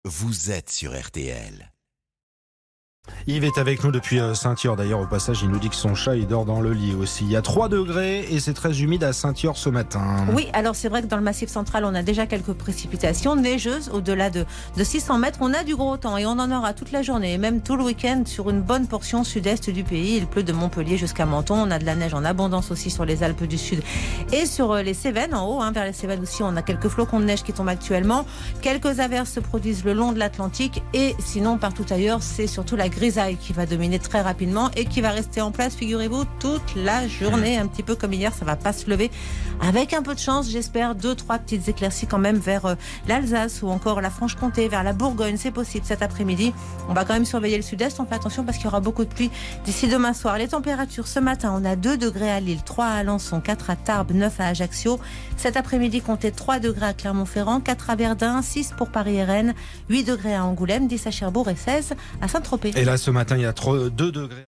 vous êtes sur RTL. Yves est avec nous depuis Saint-Hyacinthe. D'ailleurs, au passage, il nous dit que son chat, il dort dans le lit aussi. Il y a 3 degrés et c'est très humide à Saint-Hyacinthe ce matin. Oui, alors c'est vrai que dans le Massif central, on a déjà quelques précipitations neigeuses. Au-delà de 600 mètres, on a du gros temps et on en aura toute la journée et même tout le week-end sur une bonne portion sud-est du pays. Il pleut de Montpellier jusqu'à Menton. On a de la neige en abondance aussi sur les Alpes du Sud et sur les Cévennes. En haut, vers les Cévennes aussi, on a quelques flocons de neige qui tombent actuellement. Quelques averses se produisent le long de l'Atlantique et sinon, partout ailleurs, c'est surtout la grisaille qui va dominer très rapidement et qui va rester en place, figurez-vous, toute la journée, un petit peu comme hier. Ça va pas se lever. Avec un peu de chance, j'espère 2-3 petites éclaircies quand même vers l'Alsace ou encore la Franche-Comté, vers la Bourgogne, c'est possible cet après-midi. On va quand même surveiller le sud-est, on fait attention parce qu'il y aura beaucoup de pluie d'ici demain soir. Les températures ce matin, on a 2 degrés à Lille, 3 à Alençon, 4 à Tarbes, 9 à Ajaccio. Cet après-midi, comptez 3 degrés à Clermont-Ferrand, 4 à Verdun, 6 pour Paris et Rennes, 8 degrés à Angoulême, 10 à Cherbourg et 16 à Saint-Tropez. Et là, ce matin, il y a 2 degrés.